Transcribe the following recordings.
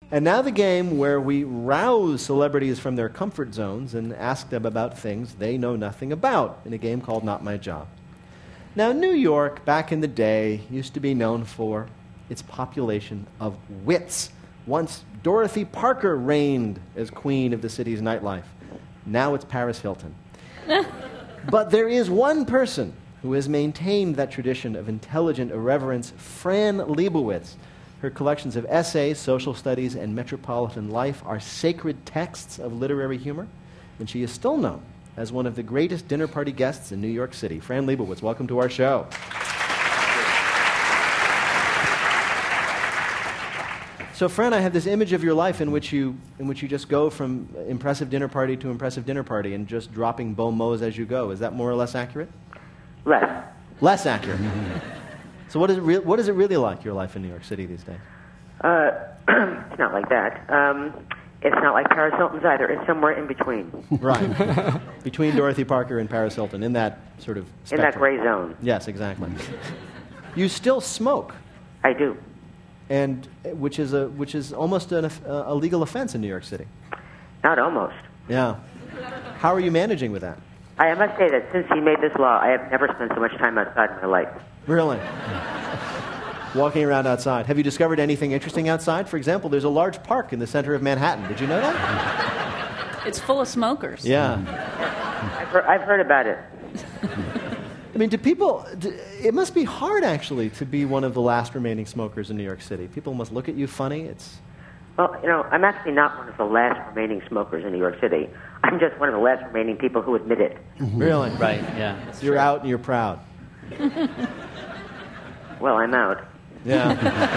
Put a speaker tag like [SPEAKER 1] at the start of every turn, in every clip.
[SPEAKER 1] And now the game where we rouse celebrities from their comfort zones and ask them about things they know nothing about in a game called Not My Job. Now, New York, back in the day, used to be known for its population of wits. Once Dorothy Parker reigned as queen of the city's nightlife. Now it's Paris Hilton. But there is one person who has maintained that tradition of intelligent irreverence, Fran Lebowitz. Her collections of essays, social studies, and metropolitan life are sacred texts of literary humor, and she is still known as one of the greatest dinner party guests in New York City. Fran Lebowitz, welcome to our show. So, Fran, I have this image of your life in which you just go from impressive dinner party to impressive dinner party and just dropping bon mots as you go. Is that more or less accurate?
[SPEAKER 2] Less.
[SPEAKER 1] Less accurate. So what is it really like, your life in New York City these days?
[SPEAKER 2] It's not like that. It's not like Paris Hilton's either. It's somewhere in between.
[SPEAKER 1] Right. Between Dorothy Parker and Paris Hilton, in that sort of spectrum.
[SPEAKER 2] In that gray zone.
[SPEAKER 1] Yes, exactly. You still smoke.
[SPEAKER 2] I do.
[SPEAKER 1] And which is almost a legal offense in New York City.
[SPEAKER 2] Not almost.
[SPEAKER 1] Yeah. How are you managing with that?
[SPEAKER 2] I must say that since he made this law, I have never spent so much time outside in my life.
[SPEAKER 1] Really? Walking around outside. Have you discovered anything interesting outside? For example, there's a large park in the center of Manhattan. Did you know that?
[SPEAKER 3] It's full of smokers.
[SPEAKER 1] Yeah.
[SPEAKER 2] I've heard about it.
[SPEAKER 1] I mean, it must be hard, actually, to be one of the last remaining smokers in New York City. People must look at you funny.
[SPEAKER 2] Well, I'm actually not one of the last remaining smokers in New York City. I'm just one of the last remaining people who admit it.
[SPEAKER 1] Really?
[SPEAKER 4] Right, yeah.
[SPEAKER 1] You're out and you're proud.
[SPEAKER 2] Well, I'm out.
[SPEAKER 1] Yeah.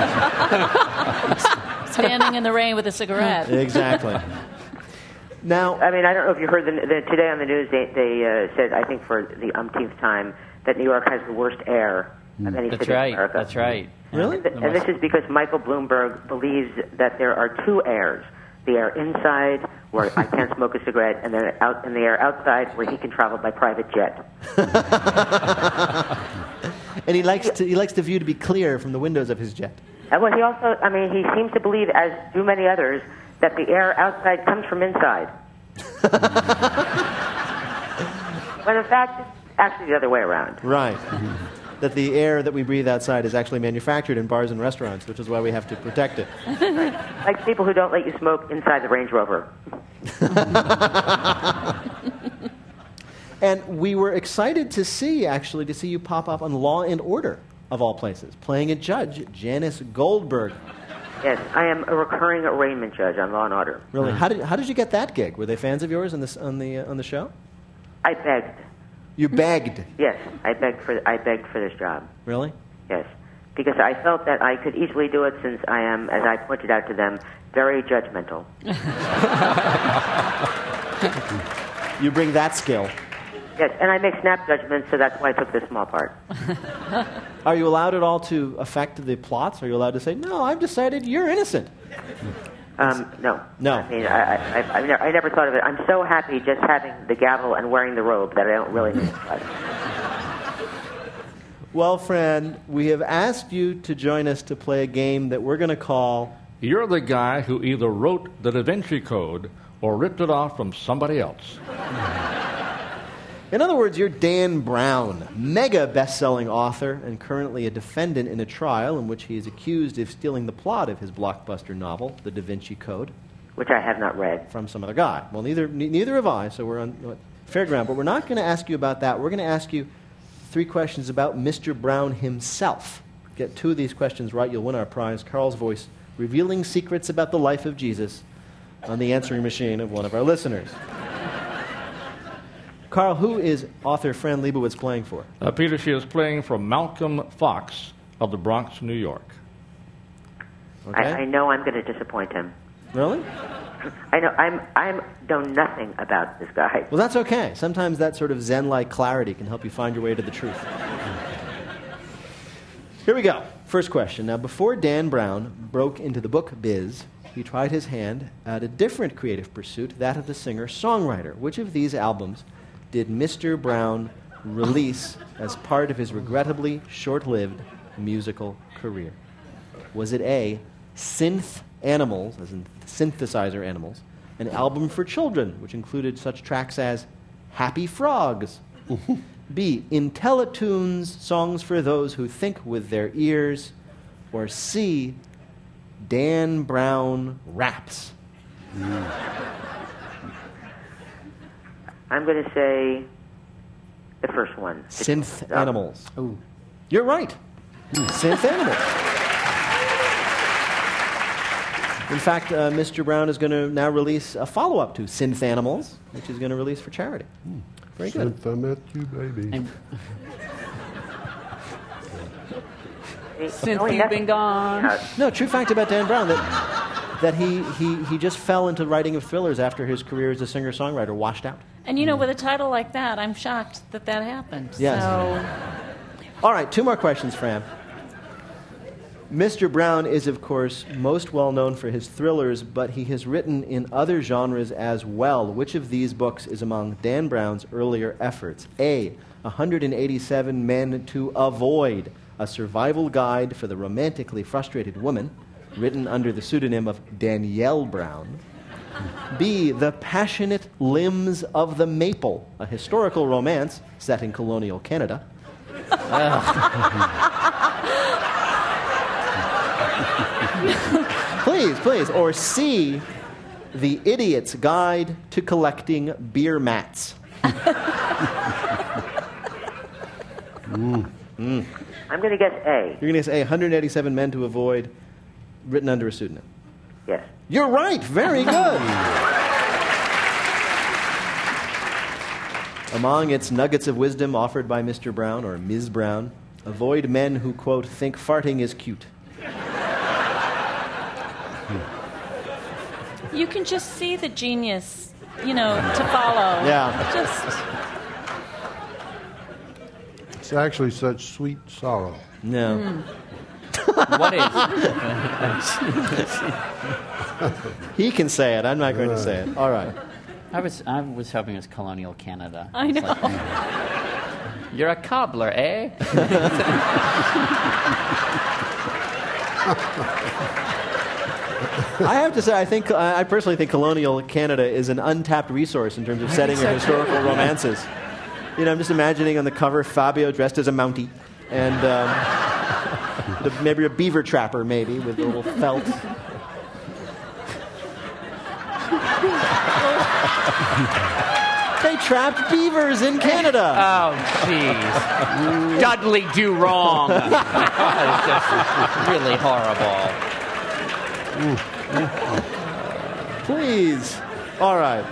[SPEAKER 3] Standing in the rain with a cigarette.
[SPEAKER 1] Exactly. Now,
[SPEAKER 2] I mean, I don't know if you heard today on the news, they said, I think for the umpteenth time, that New York has the worst air of any city in America.
[SPEAKER 4] That's right.
[SPEAKER 1] Really?
[SPEAKER 2] And this is because Michael Bloomberg believes that there are two airs. The air inside, where I can't smoke a cigarette, and then out in the air outside, where he can travel by private jet.
[SPEAKER 1] And he likes the view to be clear from the windows of his jet.
[SPEAKER 2] And well, he also, he seems to believe, as do many others, that the air outside comes from inside. When in fact, it's actually the other way around.
[SPEAKER 1] Right. That the air that we breathe outside is actually manufactured in bars and restaurants, which is why we have to protect it.
[SPEAKER 2] Like people who don't let you smoke inside the Range Rover.
[SPEAKER 1] And we were excited to see you pop up on Law and Order, of all places, playing a judge, Janice Goldberg.
[SPEAKER 2] Yes, I am a recurring arraignment judge on Law and Order.
[SPEAKER 1] Really? How did you get that gig? Were they fans of yours on the show?
[SPEAKER 2] I begged.
[SPEAKER 1] You begged?
[SPEAKER 2] Yes, I begged for this job.
[SPEAKER 1] Really?
[SPEAKER 2] Yes, because I felt that I could easily do it since I am, as I pointed out to them, very judgmental.
[SPEAKER 1] You bring that skill.
[SPEAKER 2] Yes, and I make snap judgments, so that's why I took this small part.
[SPEAKER 1] Are you allowed at all to affect the plots? Are you allowed to say, no, I've decided you're innocent?
[SPEAKER 2] No.
[SPEAKER 1] No.
[SPEAKER 2] I mean, I never thought of it. I'm so happy just having the gavel and wearing the robe that I don't really need it.
[SPEAKER 1] Well, Fran, we have asked you to join us to play a game that we're going to call...
[SPEAKER 5] You're the guy who either wrote the Da Vinci Code or ripped it off from somebody else.
[SPEAKER 1] In other words, you're Dan Brown, mega best-selling author and currently a defendant in a trial in which he is accused of stealing the plot of his blockbuster novel, The Da Vinci Code.
[SPEAKER 2] Which I have not read.
[SPEAKER 1] From some other guy. Well, neither have I, so we're on fair ground. But we're not going to ask you about that. We're going to ask you 3 questions about Mr. Brown himself. Get 2 of these questions right, you'll win our prize, Carl's Voice, revealing secrets about the life of Jesus on the answering machine of one of our listeners. Carl, who is author Fran Lebowitz playing for?
[SPEAKER 5] Peter, she is playing for Malcolm Fox of the Bronx, New York.
[SPEAKER 1] Okay.
[SPEAKER 2] I know I'm going to disappoint him.
[SPEAKER 1] Really?
[SPEAKER 2] I know. I know nothing about this guy.
[SPEAKER 1] Well, that's okay. Sometimes that sort of Zen-like clarity can help you find your way to the truth. Here we go. First question. Now, before Dan Brown broke into the book biz, he tried his hand at a different creative pursuit, that of the singer-songwriter. Which of these albums did Mr. Brown release as part of his regrettably short-lived musical career? Was it A, Synth Animals, as in synthesizer animals, an album for children, which included such tracks as Happy Frogs. B, Intellitunes, songs for those who think with their ears. Or C, Dan Brown raps.
[SPEAKER 2] I'm going to say the first one.
[SPEAKER 1] Synth
[SPEAKER 2] No.
[SPEAKER 1] Animals.
[SPEAKER 4] Ooh.
[SPEAKER 1] You're right. Synth Animals. In fact, Mr. Brown is going to now release a follow-up to Synth Animals, which he's going to release for charity. Very good.
[SPEAKER 6] Since I met you, baby.
[SPEAKER 4] And
[SPEAKER 2] Since
[SPEAKER 4] since you've been gone.
[SPEAKER 1] No, true fact about Dan Brown, that he just fell into writing of thrillers after his career as a singer-songwriter washed out.
[SPEAKER 3] And with a title like that, I'm shocked that happened.
[SPEAKER 1] Yes.
[SPEAKER 3] So,
[SPEAKER 1] All right, 2 more questions, Fran. Mr. Brown is, of course, most well known for his thrillers, but he has written in other genres as well. Which of these books is among Dan Brown's earlier efforts? A, 187 Men to Avoid, a survival guide for the romantically frustrated woman, written under the pseudonym of Danielle Brown. B, The Passionate Limbs of the Maple, a historical romance set in colonial Canada. Please. Or C, The Idiot's Guide to Collecting Beer Mats.
[SPEAKER 2] I'm going to guess A.
[SPEAKER 1] You're going to say 187 Men to Avoid, written under a pseudonym.
[SPEAKER 2] Yes.
[SPEAKER 1] You're right. Very good. Among its nuggets of wisdom offered by Mr. Brown, or Ms. Brown, avoid men who, quote, think farting is cute.
[SPEAKER 3] you can just see the genius, to follow.
[SPEAKER 1] Yeah.
[SPEAKER 3] Just,
[SPEAKER 6] It's actually such sweet sorrow.
[SPEAKER 1] No.
[SPEAKER 4] What is?
[SPEAKER 1] He can say it. I'm not going to say it. All right.
[SPEAKER 4] I was hoping it was colonial Canada.
[SPEAKER 3] I
[SPEAKER 4] It's
[SPEAKER 3] know.
[SPEAKER 4] like, you're a cobbler, eh?
[SPEAKER 1] I have to say, I personally think colonial Canada is an untapped resource in terms of setting your historical romances. I'm just imagining on the cover Fabio dressed as a Mountie, and maybe a beaver trapper, maybe with a little felt. They trapped beavers in Canada.
[SPEAKER 4] Oh, jeez. Dudley Do Wrong. That is just really horrible.
[SPEAKER 1] Please. All right.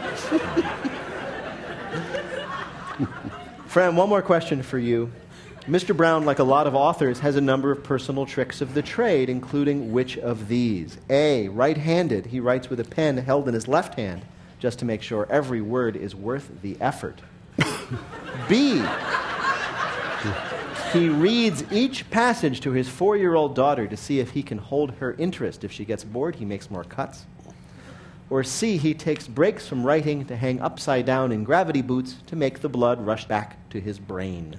[SPEAKER 1] Fran, one more question for you. Mr. Brown, like a lot of authors, has a number of personal tricks of the trade, including which of these? A, right-handed. He writes with a pen held in his left hand, just to make sure every word is worth the effort. B, he reads each passage to his 4-year-old daughter to see if he can hold her interest. If she gets bored, he makes more cuts. Or C, he takes breaks from writing to hang upside down in gravity boots to make the blood rush back to his brain.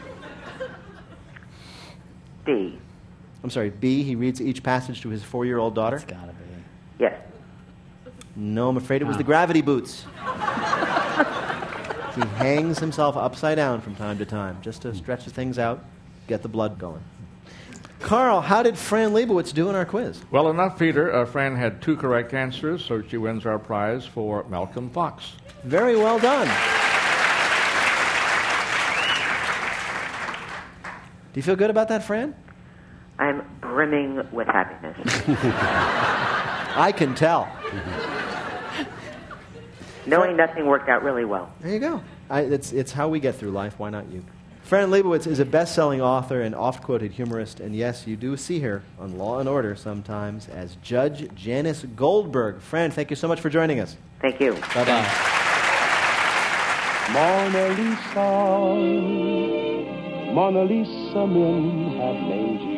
[SPEAKER 2] D.
[SPEAKER 1] I'm sorry, B, he reads each passage to his 4-year-old daughter?
[SPEAKER 4] It's gotta be.
[SPEAKER 2] Yes.
[SPEAKER 1] No, I'm afraid it was the gravity boots. He hangs himself upside down from time to time, just to stretch things out, get the blood going. Carl, how did Fran Lebowitz do in our quiz?
[SPEAKER 5] Well enough, Peter. Fran had 2 correct answers, so she wins our prize for Malcolm Fox.
[SPEAKER 1] Very well done. Do you feel good about that, Fran?
[SPEAKER 2] I'm brimming with happiness.
[SPEAKER 1] I can tell.
[SPEAKER 2] Knowing nothing worked out really well.
[SPEAKER 1] There you go. It's how we get through life. Why not you? Fran Lebowitz is a best-selling author and oft-quoted humorist, and yes, you do see her on Law & Order sometimes as Judge Janice Goldberg. Fran, thank you so much for joining us.
[SPEAKER 2] Thank you.
[SPEAKER 1] Bye-bye.
[SPEAKER 7] Mona Lisa, men have named you.